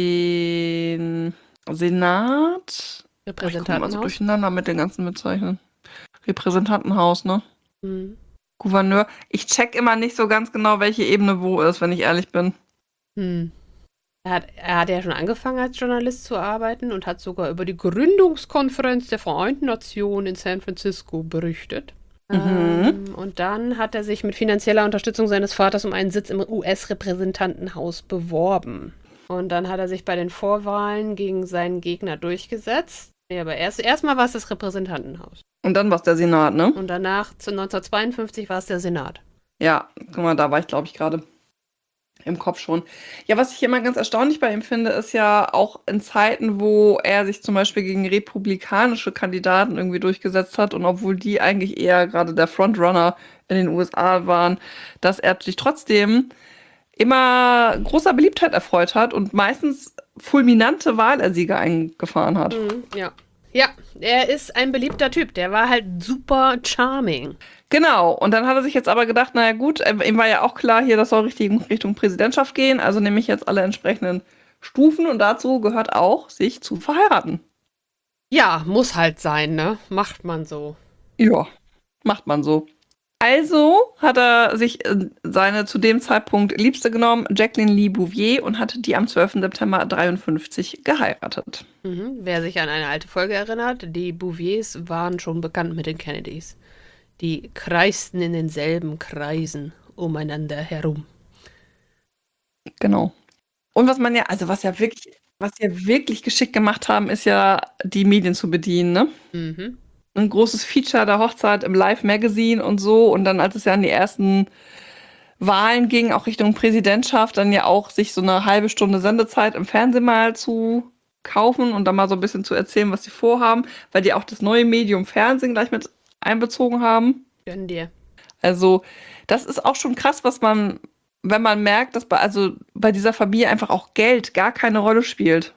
[SPEAKER 1] den Senat. Ich komme mal so
[SPEAKER 2] Repräsentantenhaus.
[SPEAKER 1] durcheinander mit den ganzen Bezeichnungen. Repräsentantenhaus, ne?
[SPEAKER 2] Hm.
[SPEAKER 1] Gouverneur. Ich check immer nicht so ganz genau, welche Ebene wo ist, wenn ich ehrlich bin.
[SPEAKER 2] Hm. Er hat, er hat ja schon angefangen als Journalist zu arbeiten und hat sogar über die Gründungskonferenz der Vereinten Nationen in San Francisco berichtet.
[SPEAKER 1] Mhm.
[SPEAKER 2] Ähm, und dann hat er sich mit finanzieller Unterstützung seines Vaters um einen Sitz im U S-Repräsentantenhaus beworben. Und dann hat er sich bei den Vorwahlen gegen seinen Gegner durchgesetzt. Nee, aber erst erstmal war es das Repräsentantenhaus.
[SPEAKER 1] Und dann war es der Senat, ne?
[SPEAKER 2] Und danach, zu neunzehnhundertzweiundfünfzig, war es der Senat.
[SPEAKER 1] Ja, guck mal, da war ich, glaube ich, gerade im Kopf schon. Ja, was ich immer ganz erstaunlich bei ihm finde, ist ja auch in Zeiten, wo er sich zum Beispiel gegen republikanische Kandidaten irgendwie durchgesetzt hat und obwohl die eigentlich eher gerade der Frontrunner in den U S A waren, dass er sich trotzdem immer großer Beliebtheit erfreut hat und meistens fulminante Wahlersiege eingefahren hat.
[SPEAKER 2] Mhm, ja. Ja, er ist ein beliebter Typ. Der war halt super charming.
[SPEAKER 1] Genau, und dann hat er sich jetzt aber gedacht, naja gut, äh, ihm war ja auch klar, hier, das soll richtig in Richtung Präsidentschaft gehen, also nehme ich jetzt alle entsprechenden Stufen und dazu gehört auch, sich zu verheiraten.
[SPEAKER 2] Ja, muss halt sein, ne? Macht man so.
[SPEAKER 1] Ja, macht man so. Also hat er sich äh, seine zu dem Zeitpunkt Liebste genommen, Jacqueline Lee Bouvier, und hatte die am zwölften September dreiundfünfzig geheiratet.
[SPEAKER 2] Mhm. Wer sich an eine alte Folge erinnert, die Bouviers waren schon bekannt mit den Kennedys. Die kreisten in denselben Kreisen umeinander herum.
[SPEAKER 1] Genau. Und was man ja, also was ja wirklich, was ja wirklich geschickt gemacht haben, ist ja, die Medien zu bedienen, ne?
[SPEAKER 2] Mhm.
[SPEAKER 1] Ein großes Feature der Hochzeit im Live-Magazine und so. Und dann, als es ja an die ersten Wahlen ging, auch Richtung Präsidentschaft, dann ja auch sich so eine halbe Stunde Sendezeit im Fernsehen mal zu kaufen und dann mal so ein bisschen zu erzählen, was sie vorhaben, weil die auch das neue Medium Fernsehen gleich mit einbezogen haben.
[SPEAKER 2] Gönn dir.
[SPEAKER 1] Also, das ist auch schon krass, was man, wenn man merkt, dass bei, also bei dieser Familie einfach auch Geld gar keine Rolle spielt.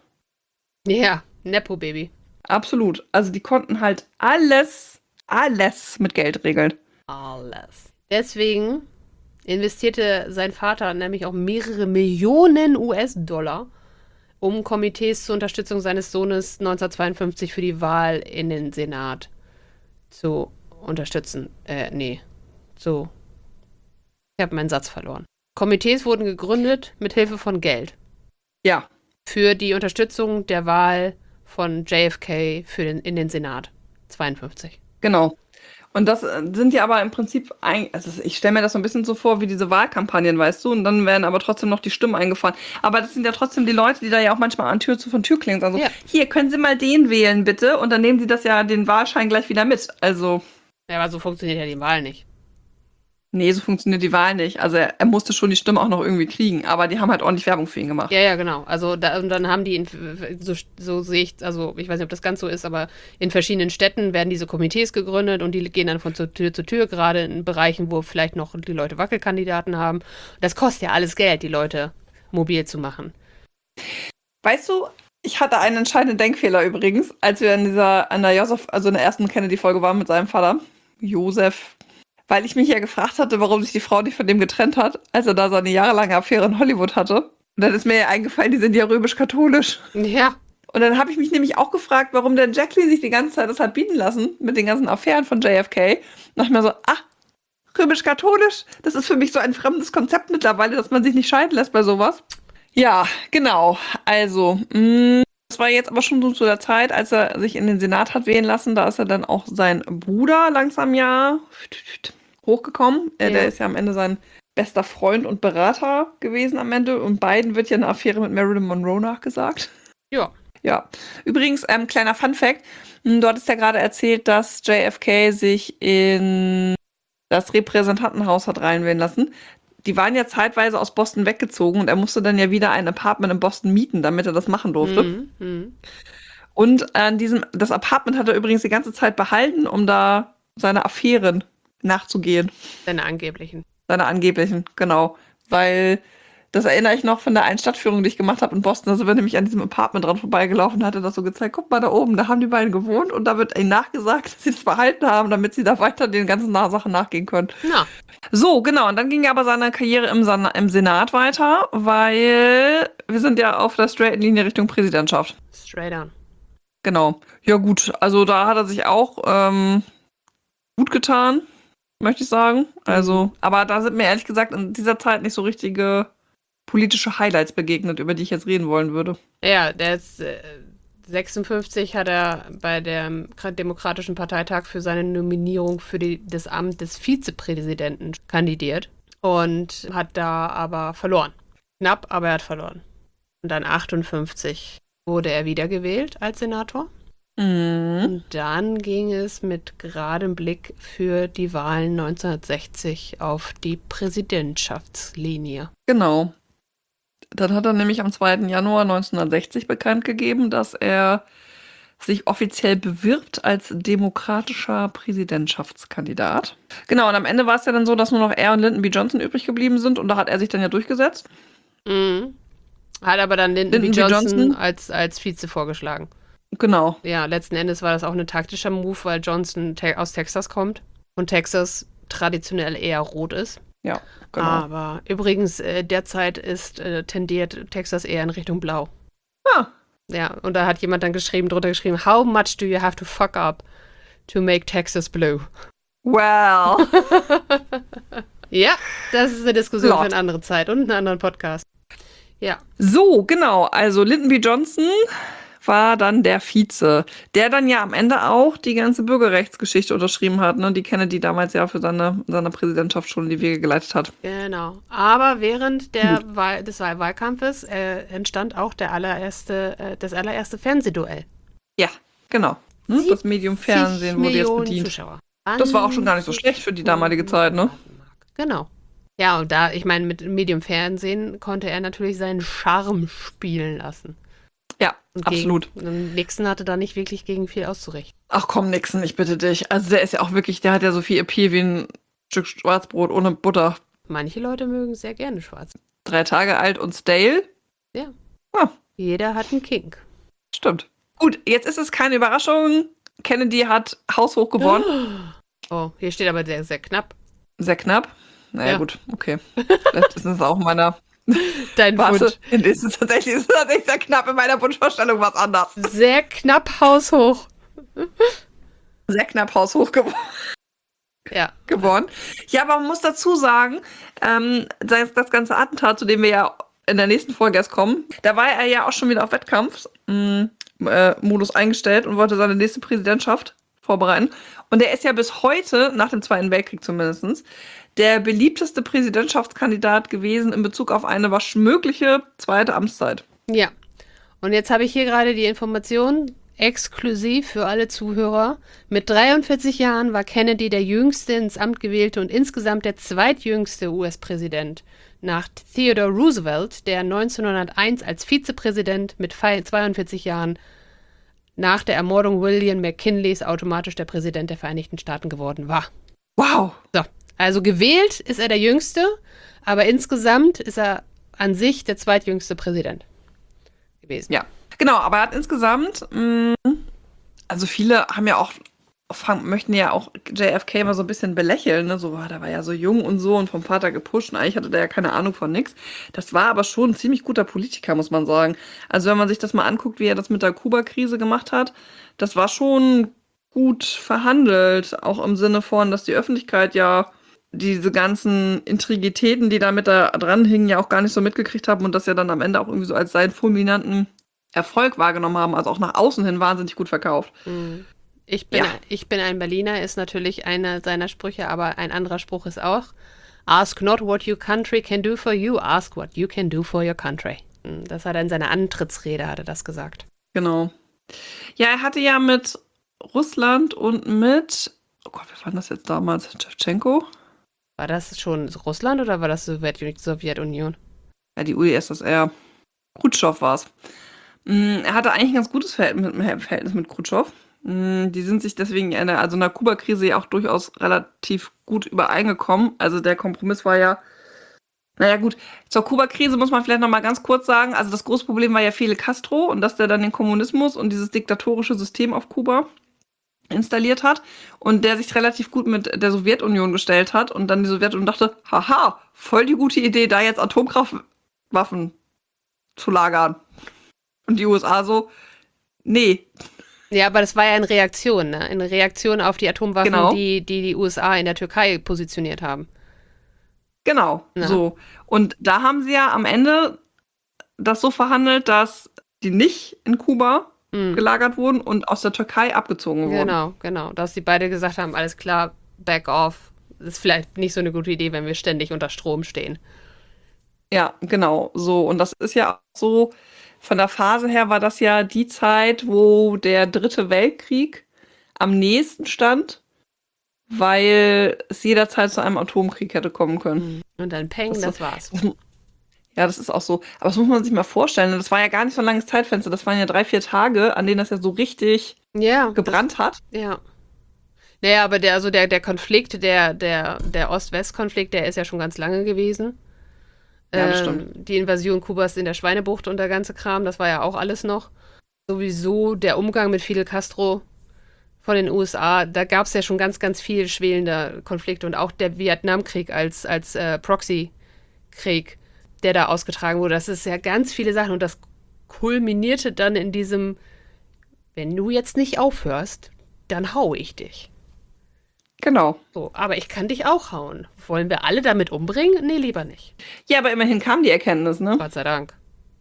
[SPEAKER 2] Ja, Nepo-Baby.
[SPEAKER 1] Absolut. Also, die konnten halt alles, alles mit Geld regeln.
[SPEAKER 2] Alles. Deswegen investierte sein Vater nämlich auch mehrere Millionen U S-Dollar, um Komitees zur Unterstützung seines Sohnes neunzehnhundertzweiundfünfzig für die Wahl in den Senat zu unterstützen. Äh, nee. So. Ich habe meinen Satz verloren. Komitees wurden gegründet mit Hilfe von Geld
[SPEAKER 1] Ja,
[SPEAKER 2] für die Unterstützung der Wahl von J F K für den, in den Senat. zweiundfünfzig.
[SPEAKER 1] genau. Und das äh, sind ja aber im Prinzip, ein, also ich stelle mir das so ein bisschen so vor wie diese Wahlkampagnen, weißt du, und dann werden aber trotzdem noch die Stimmen eingefahren. Aber das sind ja trotzdem die Leute, die da ja auch manchmal an Tür zu von Tür klingeln. Also,
[SPEAKER 2] Ja.
[SPEAKER 1] hier, können Sie mal den wählen, bitte? Und dann nehmen sie das ja, den Wahlschein gleich wieder mit. Also,
[SPEAKER 2] Ja, aber so funktioniert ja die Wahl nicht.
[SPEAKER 1] nee, so funktioniert die Wahl nicht. Also, er, er musste schon die Stimme auch noch irgendwie kriegen, aber die haben halt ordentlich Werbung für ihn gemacht.
[SPEAKER 2] Ja, ja, genau. Also da, und dann haben die, in, so, so sehe ich, also ich weiß nicht, ob das ganz so ist, aber in verschiedenen Städten werden diese Komitees gegründet und die gehen dann von Tür zu Tür, gerade in Bereichen, wo vielleicht noch die Leute Wackelkandidaten haben. Das kostet ja alles Geld, die Leute mobil zu machen.
[SPEAKER 1] Weißt du, ich hatte einen entscheidenden Denkfehler übrigens, als wir in dieser, an der Joseph, also in der ersten Kennedy-Folge waren mit seinem Vater, Joseph, weil ich mich ja gefragt hatte, warum sich die Frau nicht von dem getrennt hat, als er da seine jahrelange Affäre in Hollywood hatte. Und dann ist mir ja eingefallen, die sind ja römisch-katholisch.
[SPEAKER 2] Ja.
[SPEAKER 1] Und dann habe ich mich nämlich auch gefragt, warum denn Jacqueline sich die ganze Zeit das hat bieten lassen mit den ganzen Affären von J F K. Und dachte ich mir so, ah, römisch-katholisch, das ist für mich so ein fremdes Konzept mittlerweile, dass man sich nicht scheiden lässt bei sowas. Ja, genau. Also, mh, das war jetzt aber schon so zu der Zeit, als er sich in den Senat hat wählen lassen. Da ist er dann auch sein Bruder langsam ja hochgekommen. Äh,
[SPEAKER 2] Ja.
[SPEAKER 1] Der ist ja am Ende sein bester Freund und Berater gewesen am Ende. Und beiden wird ja eine Affäre mit Marilyn Monroe nachgesagt.
[SPEAKER 2] Ja.
[SPEAKER 1] Ja. Übrigens, ähm, kleiner Fun-Fact. mh, Du hattest ja gerade erzählt, dass J F K sich in das Repräsentantenhaus hat reinwählen lassen. Die waren ja zeitweise aus Boston weggezogen und er musste dann ja wieder ein Apartment in Boston mieten, damit er das machen durfte.
[SPEAKER 2] Mhm. Mhm.
[SPEAKER 1] Und an diesem, das Apartment hat er übrigens die ganze Zeit behalten, um da seine Affären nachzugehen.
[SPEAKER 2] Seine angeblichen.
[SPEAKER 1] Seine angeblichen, genau. Weil, das erinnere ich noch von der einen Stadtführung, die ich gemacht habe in Boston. Da sind wir nämlich an diesem Apartment dran vorbeigelaufen und hatte das so gezeigt. Guck mal da oben, da haben die beiden gewohnt und da wird ihnen nachgesagt, dass sie das behalten haben, damit sie da weiter den ganzen Na- Sachen nachgehen können.
[SPEAKER 2] Na,
[SPEAKER 1] So, genau. Und dann ging aber seine Karriere im, San im Senat weiter, weil wir sind ja auf der straighten Linie Richtung Präsidentschaft.
[SPEAKER 2] straight on.
[SPEAKER 1] Genau. Ja, gut. Also da hat er sich auch ähm, gut getan, möchte ich sagen. Also, aber da sind mir ehrlich gesagt in dieser Zeit nicht so richtige politische Highlights begegnet, über die ich jetzt reden wollen würde.
[SPEAKER 2] Ja, der ist äh, sechsundfünfzig hat er bei dem Demokratischen Parteitag für seine Nominierung für die, das Amt des Vizepräsidenten kandidiert und hat da aber verloren. Knapp, aber er hat verloren. Und dann achtundfünfzig wurde er wiedergewählt als Senator.
[SPEAKER 1] Mhm.
[SPEAKER 2] Und dann ging es mit geradem Blick für die Wahlen neunzehnhundertsechzig auf die Präsidentschaftslinie.
[SPEAKER 1] Genau. Dann hat er nämlich am zweiten Januar neunzehnhundertsechzig bekannt gegeben, dass er sich offiziell bewirbt als demokratischer Präsidentschaftskandidat. Genau, und am Ende war es ja dann so, dass nur noch er und Lyndon B. Johnson übrig geblieben sind und da hat er sich dann ja durchgesetzt.
[SPEAKER 2] Mhm. Hat aber dann Lyndon,
[SPEAKER 1] Lyndon
[SPEAKER 2] B.
[SPEAKER 1] B.
[SPEAKER 2] Johnson,
[SPEAKER 1] Johnson.
[SPEAKER 2] als, als Vize vorgeschlagen.
[SPEAKER 1] Genau.
[SPEAKER 2] Ja, letzten Endes war das auch ein taktischer Move, weil Johnson te- aus Texas kommt und Texas traditionell eher rot ist.
[SPEAKER 1] Ja, genau.
[SPEAKER 2] Aber übrigens, äh, derzeit ist äh, tendiert Texas eher in Richtung blau.
[SPEAKER 1] Ah,
[SPEAKER 2] Ja, und da hat jemand dann geschrieben, drunter geschrieben, how much do you have to fuck up to make Texas blue?
[SPEAKER 1] Well.
[SPEAKER 2] Ja, das ist eine Diskussion
[SPEAKER 1] Lord.
[SPEAKER 2] für eine andere Zeit und einen anderen Podcast. Ja.
[SPEAKER 1] So, genau. Also Lyndon B. Johnson war dann der Vize, der dann ja am Ende auch die ganze Bürgerrechtsgeschichte unterschrieben hat, ne, die Kennedy damals ja für seine, seine Präsidentschaft schon in die Wege geleitet hat.
[SPEAKER 2] Genau. Aber während der Wahl, des Wahl Wahlkampfes äh, entstand auch der allererste, äh, das allererste Fernsehduell.
[SPEAKER 1] Ja, genau. Hm, das Medium Fernsehen wurde jetzt
[SPEAKER 2] Millionen
[SPEAKER 1] bedient.
[SPEAKER 2] Zuschauer.
[SPEAKER 1] Das war auch schon gar nicht so schlecht für die damalige Zeit, ne?
[SPEAKER 2] Genau. Ja, und da, ich meine, mit Medium Fernsehen konnte er natürlich seinen Charme spielen lassen.
[SPEAKER 1] Ja,
[SPEAKER 2] Und
[SPEAKER 1] absolut.
[SPEAKER 2] Gegen, Nixon hatte da nicht wirklich gegen viel auszurichten.
[SPEAKER 1] Ach komm, Nixon, ich bitte dich. Also der ist ja auch wirklich, der hat ja so viel Appeal wie ein Stück Schwarzbrot ohne Butter.
[SPEAKER 2] Manche Leute mögen sehr gerne schwarz.
[SPEAKER 1] Drei Tage alt und stale.
[SPEAKER 2] Ja.
[SPEAKER 1] Ah,
[SPEAKER 2] Jeder hat einen Kink.
[SPEAKER 1] stimmt. Gut, jetzt ist es keine Überraschung. Kennedy hat haushoch gewonnen.
[SPEAKER 2] Oh, hier steht aber sehr, sehr knapp.
[SPEAKER 1] Sehr knapp. Naja,
[SPEAKER 2] Ja.
[SPEAKER 1] gut, okay. Vielleicht ist es auch meiner.
[SPEAKER 2] Dein
[SPEAKER 1] Warte,
[SPEAKER 2] Wunsch.
[SPEAKER 1] ist es tatsächlich, ist es tatsächlich sehr knapp in meiner Wunschvorstellung was anders.
[SPEAKER 2] Sehr knapp haushoch.
[SPEAKER 1] Sehr knapp haushoch geworden.
[SPEAKER 2] Ja.
[SPEAKER 1] geworden. Ja, aber man muss dazu sagen, ähm, das, das ganze Attentat, zu dem wir ja in der nächsten Folge erst kommen, da war er ja auch schon wieder auf Wettkampfmodus eingestellt und wollte seine nächste Präsidentschaft vorbereiten. Und der ist ja bis heute, nach dem Zweiten Weltkrieg zumindest, der beliebteste Präsidentschaftskandidat gewesen in Bezug auf eine wasch- mögliche zweite Amtszeit.
[SPEAKER 2] Ja. Und jetzt habe ich hier gerade die Information, exklusiv für alle Zuhörer. Mit dreiundvierzig Jahren war Kennedy der jüngste ins Amt gewählte und insgesamt der zweitjüngste U S-Präsident nach Theodore Roosevelt, der neunzehnhunderteins als Vizepräsident mit zweiundvierzig Jahren nach der Ermordung William McKinleys automatisch der Präsident der Vereinigten Staaten geworden war.
[SPEAKER 1] Wow.
[SPEAKER 2] So, also gewählt ist er der Jüngste, aber insgesamt ist er an sich der zweitjüngste Präsident gewesen.
[SPEAKER 1] Ja, genau, aber er hat insgesamt, mh, also viele haben ja auch, fang, möchten ja auch J F K mal so ein bisschen belächeln, ne? So, ah, der war ja so jung und so und vom Vater gepusht und eigentlich hatte der ja keine Ahnung von nix. Das war aber schon ein ziemlich guter Politiker, muss man sagen. Also wenn man sich das mal anguckt, wie er das mit der Kuba-Krise gemacht hat, das war schon gut verhandelt, auch im Sinne von, dass die Öffentlichkeit ja diese ganzen Intrigitäten, die da mit da dran hingen, ja auch gar nicht so mitgekriegt haben und das ja dann am Ende auch irgendwie so als seinen fulminanten Erfolg wahrgenommen haben, also auch nach außen hin wahnsinnig gut verkauft.
[SPEAKER 2] Mhm. Ich bin,
[SPEAKER 1] Ja.
[SPEAKER 2] ich bin ein Berliner, ist natürlich einer seiner Sprüche, aber ein anderer Spruch ist auch: Ask not what your country can do for you, ask what you can do for your country. Das hat er in seiner Antrittsrede, hat er das gesagt.
[SPEAKER 1] Genau. Ja, er hatte ja mit Russland und mit, oh Gott, wer war denn das jetzt damals? Tschewtschenko?
[SPEAKER 2] War das schon Russland oder war das Sowjet- Sowjetunion?
[SPEAKER 1] Ja, die U d S S R. Khrushchev war es. Er hatte eigentlich ein ganz gutes Verhältnis mit, Verhältnis mit Khrushchev. Mm, Die sind sich deswegen in der, also in der Kuba-Krise ja auch durchaus relativ gut übereingekommen. Also der Kompromiss war ja, naja gut, zur Kuba-Krise muss man vielleicht noch mal ganz kurz sagen, also das große Problem war ja Fidel Castro und dass der dann den Kommunismus und dieses diktatorische System auf Kuba installiert hat und der sich relativ gut mit der Sowjetunion gestellt hat und dann die Sowjetunion dachte, haha, voll die gute Idee, da jetzt Atomkraftwaffen zu lagern. Und die U S A so, nee.
[SPEAKER 2] Ja, aber das war ja eine Reaktion, ne? Eine Reaktion auf die Atomwaffen,
[SPEAKER 1] Genau.
[SPEAKER 2] die, die die U S A in der Türkei positioniert haben.
[SPEAKER 1] Genau,
[SPEAKER 2] Ja.
[SPEAKER 1] so. Und da haben sie ja am Ende das so verhandelt, dass die nicht in Kuba
[SPEAKER 2] Mhm.
[SPEAKER 1] gelagert wurden und aus der Türkei abgezogen wurden.
[SPEAKER 2] Genau, genau. Dass die beide gesagt haben, alles klar, back off. Das ist vielleicht nicht so eine gute Idee, wenn wir ständig unter Strom stehen.
[SPEAKER 1] Ja, genau, so. Und das ist ja auch so, von der Phase her war das ja die Zeit, wo der Dritte Weltkrieg am nächsten stand, weil es jederzeit zu einem Atomkrieg hätte kommen können.
[SPEAKER 2] Und dann Peng,
[SPEAKER 1] Das
[SPEAKER 2] das,
[SPEAKER 1] so-
[SPEAKER 2] war's.
[SPEAKER 1] Ja, das ist auch so. Aber das muss man sich mal vorstellen. Das war ja gar nicht so ein langes Zeitfenster. Das waren ja drei, vier Tage, an denen das ja so richtig
[SPEAKER 2] Ja.
[SPEAKER 1] gebrannt hat.
[SPEAKER 2] Das, ja. Naja, aber der, also der, der Konflikt, der, der, der Ost-West-Konflikt, der ist ja schon ganz lange gewesen.
[SPEAKER 1] Ja, das
[SPEAKER 2] Ähm,
[SPEAKER 1] stimmt.
[SPEAKER 2] Die Invasion Kubas in der Schweinebucht und der ganze Kram, das war ja auch alles noch. Sowieso der Umgang mit Fidel Castro von den U S A, da gab es ja schon ganz, ganz viel schwelender Konflikte und auch der Vietnamkrieg als, als äh, Proxy-Krieg, der da ausgetragen wurde. Das ist ja ganz viele Sachen und das kulminierte dann in diesem, wenn du jetzt nicht aufhörst, dann hau ich dich.
[SPEAKER 1] Genau.
[SPEAKER 2] So, aber ich kann dich auch hauen. Wollen wir alle damit umbringen? Nee, lieber nicht.
[SPEAKER 1] Ja, aber immerhin kam die Erkenntnis, ne?
[SPEAKER 2] Gott sei Dank.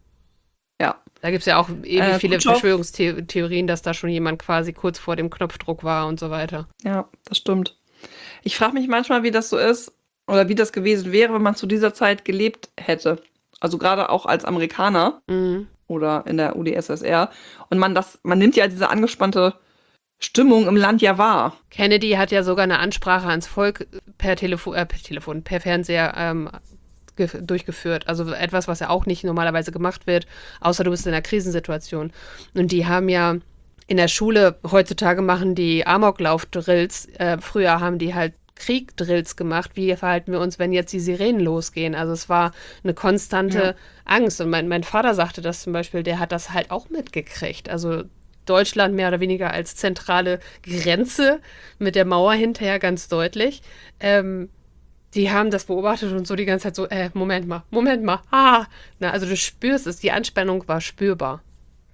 [SPEAKER 1] Ja.
[SPEAKER 2] Da gibt es ja auch ewig
[SPEAKER 1] Äh,
[SPEAKER 2] viele
[SPEAKER 1] Khrushchev-
[SPEAKER 2] Verschwörungstheorien, dass da schon jemand quasi kurz vor dem Knopfdruck war und so weiter.
[SPEAKER 1] Ja, das stimmt. Ich frage mich manchmal, wie das so ist oder wie das gewesen wäre, wenn man zu dieser Zeit gelebt hätte. Also gerade auch als Amerikaner
[SPEAKER 2] Mhm.
[SPEAKER 1] oder in der U D S S R. Und man das, man nimmt ja diese angespannte Stimmung im Land ja wahr.
[SPEAKER 2] Kennedy hat ja sogar eine Ansprache ans Volk per Telefon, äh, per Telefon, per Fernseher ähm, ge- durchgeführt. Also etwas, was ja auch nicht normalerweise gemacht wird, außer du bist in einer Krisensituation. Und die haben ja in der Schule, heutzutage machen die Amoklauf-Drills, äh, früher haben die halt Krieg-Drills gemacht. Wie verhalten wir uns, wenn jetzt die Sirenen losgehen? Also es war eine konstante
[SPEAKER 1] Ja.
[SPEAKER 2] Angst. Und mein, mein Vater sagte das zum Beispiel, der hat das halt auch mitgekriegt. Also Deutschland mehr oder weniger als zentrale Grenze mit der Mauer hinterher ganz deutlich. Ähm, die haben das beobachtet und so die ganze Zeit so, äh, Moment mal, Moment mal, ah. Na, also du spürst es, die Anspannung war spürbar.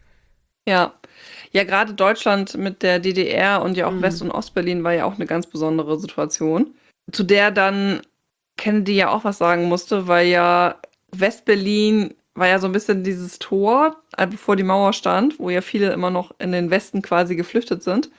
[SPEAKER 1] Ja. Ja, gerade Deutschland mit der D D R und ja auch
[SPEAKER 2] Mhm.
[SPEAKER 1] West- und Ostberlin war ja auch eine ganz besondere Situation, zu der dann Kennedy ja auch was sagen musste, weil ja Westberlin war ja so ein bisschen dieses Tor, äh, bevor die Mauer stand, wo ja viele immer noch in den Westen quasi geflüchtet sind.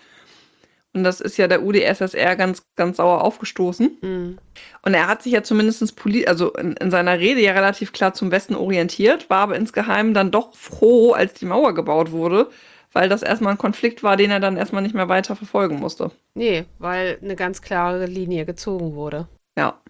[SPEAKER 1] Und das ist ja der U D S S R ganz, ganz sauer aufgestoßen.
[SPEAKER 2] Mhm.
[SPEAKER 1] Und er hat sich ja zumindest poli- also in, in seiner Rede ja relativ klar zum Westen orientiert, war aber insgeheim dann doch froh, als die Mauer gebaut wurde, weil das erstmal ein Konflikt war, den er dann erstmal nicht mehr weiter verfolgen musste.
[SPEAKER 2] Nee, weil eine ganz klare Linie gezogen wurde.
[SPEAKER 1] Ja.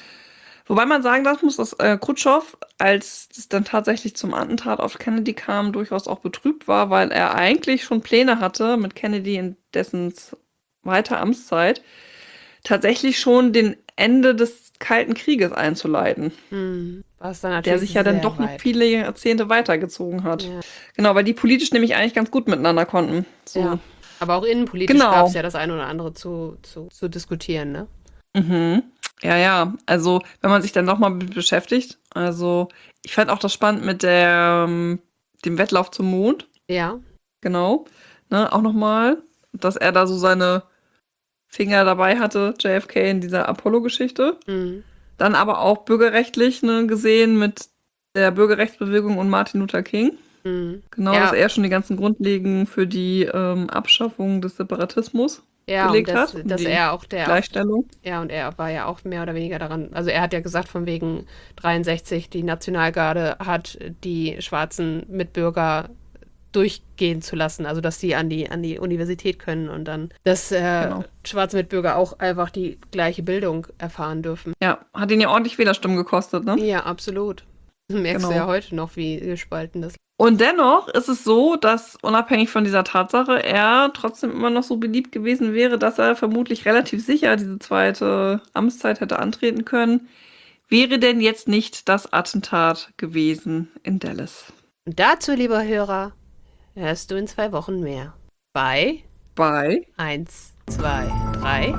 [SPEAKER 1] Wobei man sagen darf, muss, dass äh, Khrushchev, als es dann tatsächlich zum Attentat auf Kennedy kam, durchaus auch betrübt war, weil er eigentlich schon Pläne hatte, mit Kennedy in dessen weiter Amtszeit tatsächlich schon den Ende des Kalten Krieges einzuleiten,
[SPEAKER 2] Mhm. Was dann natürlich
[SPEAKER 1] der sich ja dann
[SPEAKER 2] sehr
[SPEAKER 1] doch noch
[SPEAKER 2] weit.
[SPEAKER 1] viele Jahrzehnte weitergezogen hat.
[SPEAKER 2] Ja.
[SPEAKER 1] Genau, weil die politisch nämlich eigentlich ganz gut miteinander konnten. So.
[SPEAKER 2] Ja. Aber auch innenpolitisch
[SPEAKER 1] Genau.
[SPEAKER 2] gab es ja das eine oder andere zu, zu, zu diskutieren, ne?
[SPEAKER 1] Mhm. Ja, ja. Also, wenn man sich dann nochmal mit beschäftigt. Also, ich fand auch das spannend mit der, ähm, dem Wettlauf zum Mond.
[SPEAKER 2] Ja.
[SPEAKER 1] Genau. Ne, auch nochmal, dass er da so seine Finger dabei hatte, J F K, in dieser Apollo-Geschichte.
[SPEAKER 2] Mhm.
[SPEAKER 1] Dann aber auch bürgerrechtlich ne, gesehen mit der Bürgerrechtsbewegung und Martin Luther King.
[SPEAKER 2] Mhm.
[SPEAKER 1] Genau,
[SPEAKER 2] Ja.
[SPEAKER 1] dass er schon die ganzen Grundlagen für die ähm, Abschaffung des Separatismus
[SPEAKER 2] Ja, und
[SPEAKER 1] gelegt
[SPEAKER 2] dass,
[SPEAKER 1] hat. und
[SPEAKER 2] dass
[SPEAKER 1] die
[SPEAKER 2] er auch der
[SPEAKER 1] Gleichstellung.
[SPEAKER 2] Ja, und er war ja auch mehr oder weniger daran, also er hat ja gesagt, von wegen dreiundsechzig, die Nationalgarde hat die schwarzen Mitbürger durchgehen zu lassen, also dass die an die, an die Universität können und dann, dass äh,
[SPEAKER 1] Genau.
[SPEAKER 2] schwarze Mitbürger auch einfach die gleiche Bildung erfahren dürfen.
[SPEAKER 1] Ja, hat ihn ja ordentlich Wählerstimmen gekostet, ne?
[SPEAKER 2] Ja, absolut. Das merkst
[SPEAKER 1] Genau.
[SPEAKER 2] du ja heute noch, wie gespalten das ist.
[SPEAKER 1] Und dennoch ist es so, dass unabhängig von dieser Tatsache er trotzdem immer noch so beliebt gewesen wäre, dass er vermutlich relativ sicher diese zweite Amtszeit hätte antreten können. Wäre denn jetzt nicht das Attentat gewesen in Dallas?
[SPEAKER 2] Und dazu, lieber Hörer, hörst du in zwei Wochen mehr. Bei
[SPEAKER 1] Bei
[SPEAKER 2] eins, zwei, drei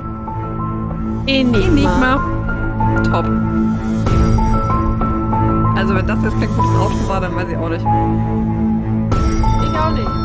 [SPEAKER 2] Enigma.
[SPEAKER 1] Enigma. Top. Also wenn das jetzt kein gutes Outro war, dann weiß ich auch nicht.
[SPEAKER 2] Ich auch nicht.